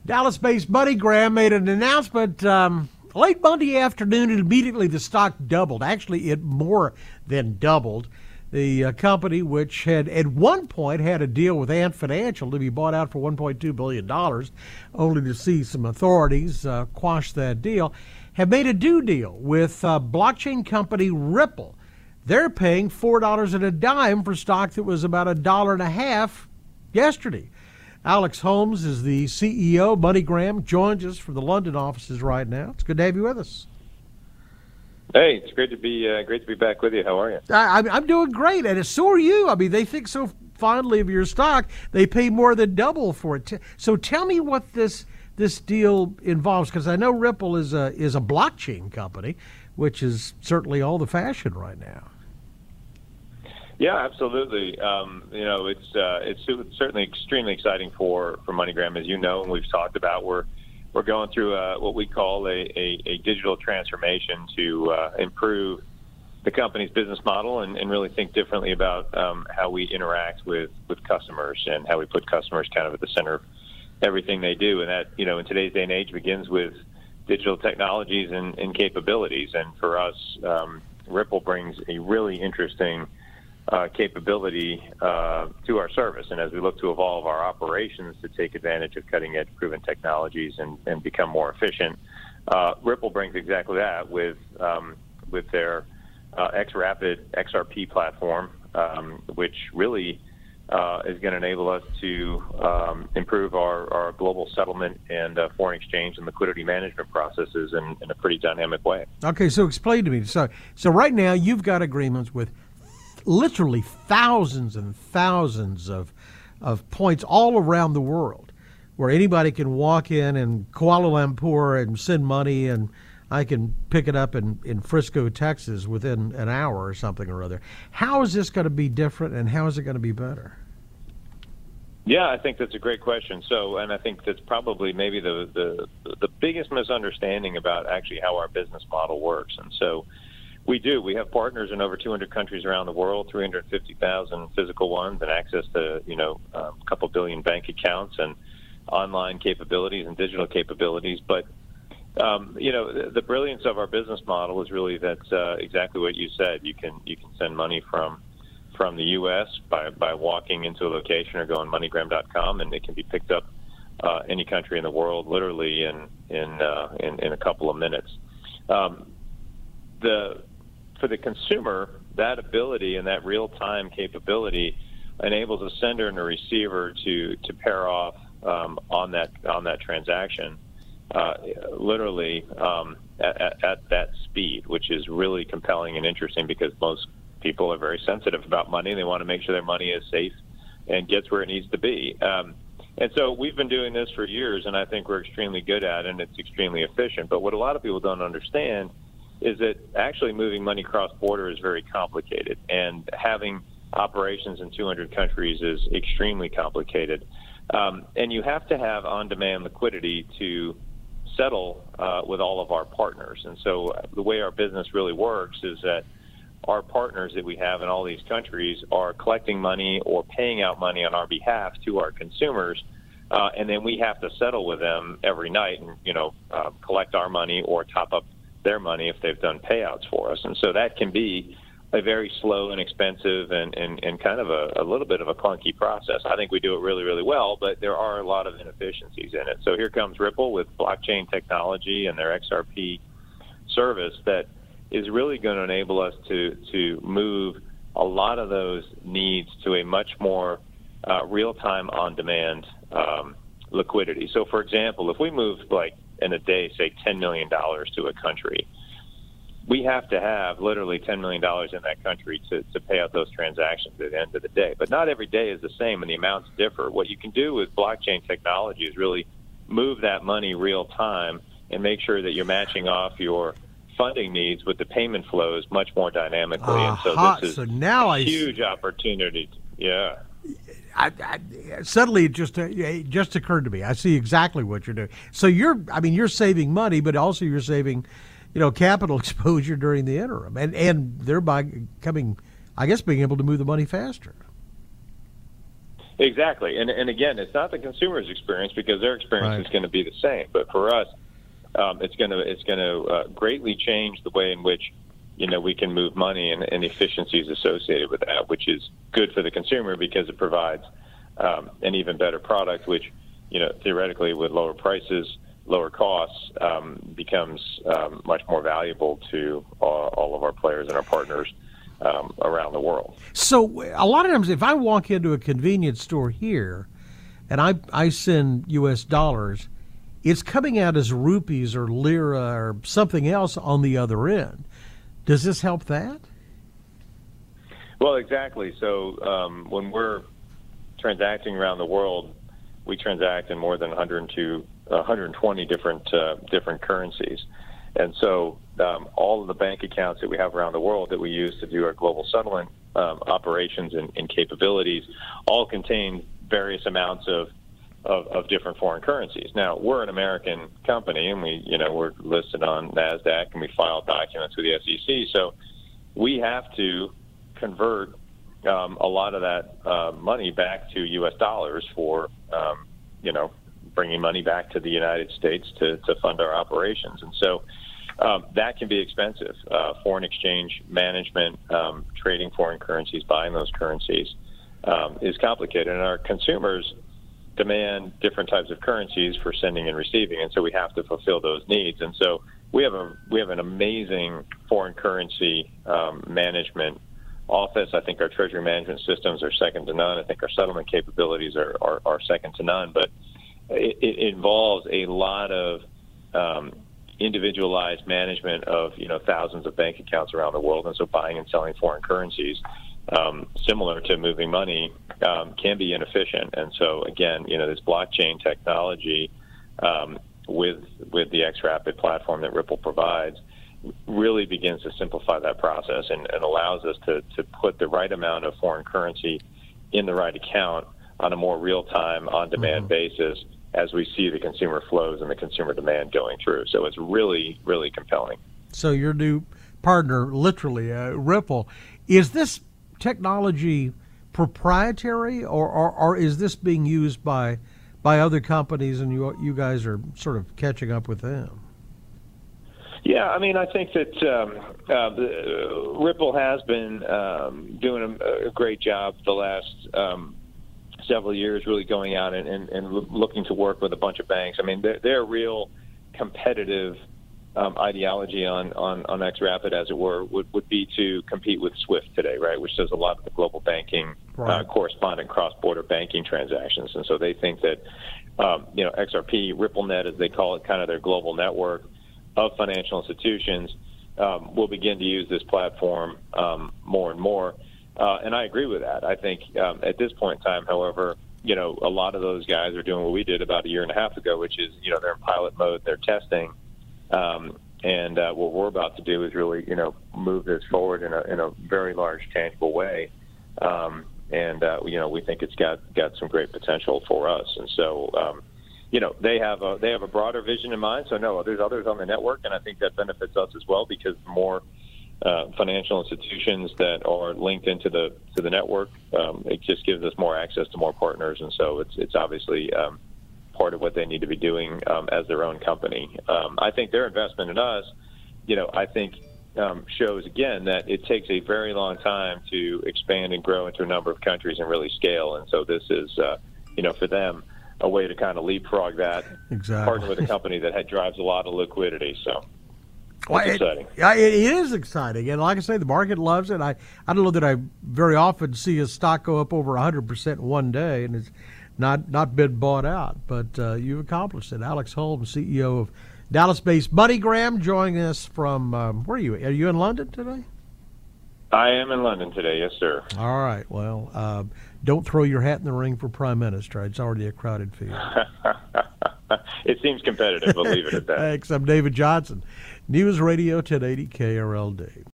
Dallas-based MoneyGram made an announcement late Monday afternoon, and immediately the stock doubled. Actually, it more than doubled. The company, which had at one point had a deal with Ant Financial to be bought out for $1.2 billion, only to see some authorities quash that deal, have made a new deal with blockchain company Ripple. They're paying $4 and a dime for stock that was about $1.50 yesterday. Alex Holmes is the CEO. MoneyGram joins us from the London offices right now. It's good to have you with us. Hey, it's great to be back with you. How are you? I'm doing great, and so are you. I mean, they think so fondly of your stock, they pay more than double for it. So tell me what this deal involves, because I know Ripple is a blockchain company, which is certainly all the fashion right now. Yeah, absolutely. It's certainly extremely exciting for MoneyGram, as you know, and we've talked about. We're going through what we call a digital transformation to improve the company's business model and really think differently about how we interact with customers and how we put customers kind of at the center of everything they do. And that, in today's day and age, begins with digital technologies and capabilities. And for us, Ripple brings a really interesting capability to our service. And as we look to evolve our operations to take advantage of cutting-edge proven technologies and become more efficient, Ripple brings exactly that with their XRapid XRP platform, which really is going to enable us to improve our global settlement and foreign exchange and liquidity management processes in a pretty dynamic way. Okay, so explain to me. So right now you've got agreements with literally thousands and thousands of points all around the world where anybody can walk in Kuala Lumpur and send money, and I can pick it up in Frisco, Texas within an hour or something or other. How is this going to be different, and how is it going to be better? Yeah, I think that's a great question. And I think that's probably maybe the biggest misunderstanding about actually how our business model works. And so we have partners in over 200 countries around the world, 350,000 physical ones, and access to, a couple billion bank accounts and online capabilities and digital capabilities. But, the brilliance of our business model is really that exactly what you said. You can send money from the U.S. by walking into a location or going MoneyGram.com, and it can be picked up any country in the world literally in a couple of minutes. For the consumer, that ability and that real-time capability enables a sender and a receiver to pair off on that transaction, literally at that speed, which is really compelling and interesting because most people are very sensitive about money. They want to make sure their money is safe and gets where it needs to be. And so we've been doing this for years, and I think we're extremely good at it, and it's extremely efficient. But what a lot of people don't understand is that actually moving money cross-border is very complicated, and having operations in 200 countries is extremely complicated. And you have to have on-demand liquidity to settle with all of our partners. And so the way our business really works is that our partners that we have in all these countries are collecting money or paying out money on our behalf to our consumers, and then we have to settle with them every night and collect our money or top up their money if they've done payouts for us. And so that can be a very slow and expensive and kind of a little bit of a clunky process. I think we do it really, really well, but there are a lot of inefficiencies in it. So here comes Ripple with blockchain technology and their XRP service that is really going to enable us to move a lot of those needs to a much more real-time, on-demand liquidity. So, for example, if we move in a day, say $10 million to a country, we have to have literally $10 million in that country to pay out those transactions at the end of the day. But not every day is the same, and the amounts differ. What you can do with blockchain technology is really move that money real time and make sure that you're matching off your funding needs with the payment flows much more dynamically. And so this is a huge opportunity. Yeah. Suddenly it just occurred to me. I see exactly what you're doing. So you're saving money, but also you're saving, capital exposure during the interim, and thereby being able to move the money faster. Exactly, and again, it's not the consumer's experience because their experience is going to be the same. But for us, it's going to greatly change the way in which we can move money and efficiencies associated with that, which is good for the consumer because it provides an even better product, which theoretically with lower prices, lower costs, becomes much more valuable to all of our players and our partners around the world. So a lot of times if I walk into a convenience store here and I send U.S. dollars, it's coming out as rupees or lira or something else on the other end. Does this help that? Well, exactly. So when we're transacting around the world, we transact in more than 120 different currencies. And so all of the bank accounts that we have around the world that we use to do our global settlement operations and capabilities all contain various amounts of different foreign currencies. Now, we're an American company, and we're listed on NASDAQ, and we file documents with the SEC. So we have to convert a lot of that money back to U.S. dollars for, bringing money back to the United States to fund our operations. And so that can be expensive. Foreign exchange management, trading foreign currencies, buying those currencies is complicated. And our consumers demand different types of currencies for sending and receiving, and so we have to fulfill those needs. And so we have an amazing foreign currency management office. I think our treasury management systems are second to none. I think our settlement capabilities are second to none. But it involves a lot of individualized management of thousands of bank accounts around the world, and so buying and selling foreign currencies, similar to moving money, can be inefficient. And so again, this blockchain technology with the XRapid platform that Ripple provides really begins to simplify that process and allows us to put the right amount of foreign currency in the right account on a more real-time, on-demand basis as we see the consumer flows and the consumer demand going through. So it's really, really compelling. So your new partner, literally, Ripple, is this technology proprietary, or is this being used by other companies and you guys are sort of catching up with them? Yeah, I mean, I think that Ripple has been doing a great job the last several years, really going out and looking to work with a bunch of banks. I mean, their real competitive ideology on XRapid, as it were, would be to compete with SWIFT today, right, which does a lot of the global banking, correspondent cross-border banking transactions. And so they think that, XRP, RippleNet, as they call it, kind of their global network of financial institutions, will begin to use this platform more and more. And I agree with that. I think at this point in time, however, a lot of those guys are doing what we did about a year and a half ago, which is, they're in pilot mode, they're testing. And what we're about to do is really, move this forward in a very large, tangible way. We think it's got some great potential for us. And so, they have a broader vision in mind. So no, there's others on the network, and I think that benefits us as well because the more financial institutions that are linked into the network, it just gives us more access to more partners, and so it's obviously part of what they need to be doing as their own company. I think their investment in us, shows again that it takes a very long time to expand and grow into a number of countries and really scale, and so this is, for them, a way to kind of leapfrog that, partner with a company that drives a lot of liquidity. So it's exciting. It is exciting. And like I say, the market loves it. I don't know that I very often see a stock go up over 100% in one day, and it's not been bought out. But you've accomplished it. Alex Holmes, CEO of Dallas-based MoneyGram, joining us from, where are you? Are you in London today? I am in London today, yes, sir. All right. Well, don't throw your hat in the ring for Prime Minister. It's already a crowded field. It seems competitive. We'll leave it at that. Thanks. I'm David Johnson, News Radio 1080 KRLD.